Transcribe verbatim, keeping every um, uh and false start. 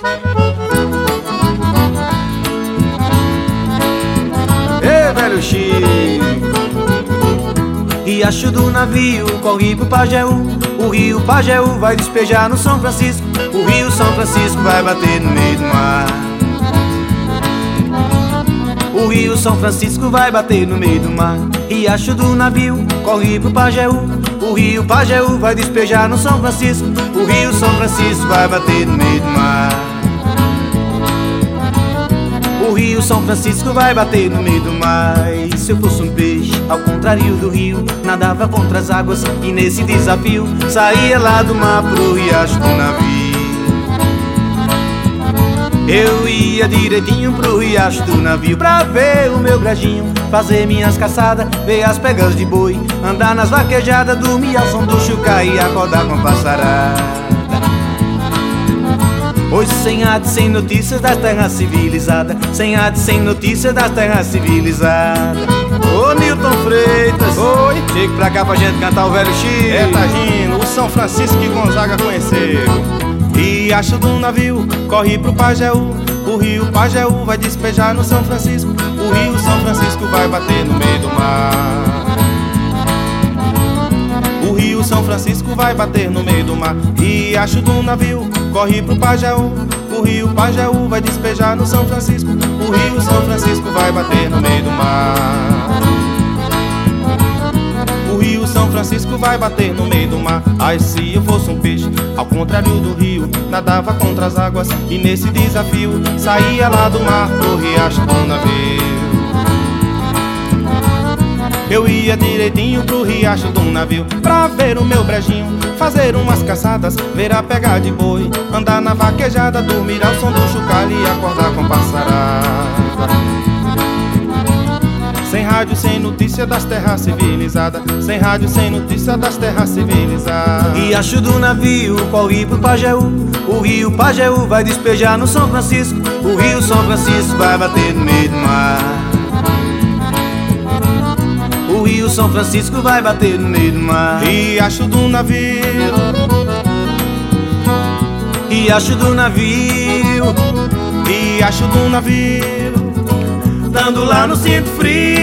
Ei, velho Chico. Riacho do navio corre pro Pajeú, o rio Pajeú vai despejar no São Francisco, o rio São Francisco vai bater no meio do mar. O rio São Francisco vai bater no meio do mar. Riacho do navio corre pro Pajeú, o rio Pajeú vai despejar no São Francisco, o rio São Francisco vai bater no meio do mar. O rio São Francisco vai bater no meio do mar. E se eu fosse um peixe, ao contrário do rio, nadava contra as águas e nesse desafio saía lá do mar pro riacho do navio. Eu ia direitinho pro riacho do navio pra ver o meu brejinho, fazer minhas caçadas, ver as pegas de boi, andar nas vaquejadas, dormir ao som do chucá e acordar com passarada. Hoje sem arte, sem notícias das terras civilizadas, sem arte, sem notícias das terras civilizadas. Ô Nilton Freitas, oi, chega pra cá pra gente cantar o velho Chico. É, Tagino, o São Francisco que Gonzaga conheceu. Riacho do navio corre pro Pajeú, o rio Pajeú vai despejar no São Francisco, o rio São Francisco vai bater no meio do mar. O rio São Francisco vai bater no meio do mar. Riacho do navio corre pro Pajeú, o rio Pajeú vai despejar no São Francisco, o rio São Francisco vai bater no meio do mar. O rio São Francisco vai bater no meio do mar. Ai, se eu fosse um peixe, ao contrário do rio, nadava contra as águas e nesse desafio saía lá do mar pro riacho do navio. Eu ia direitinho pro riacho do navio pra ver o meu brejinho, fazer umas caçadas, ver a pega de boi, andar na vaquejada, dormir ao som do chocalho e acordar com passarada. Sem rádio, sem notícia das terras civilizadas, sem rádio, sem notícia das terras civilizadas. Riacho do navio corre pro Pajeú, o rio Pajeú vai despejar no São Francisco, o rio São Francisco vai bater no meio do mar. O rio São Francisco vai bater no meio do mar. Riacho do navio, riacho do navio, riacho do navio, dando lá no centro frio.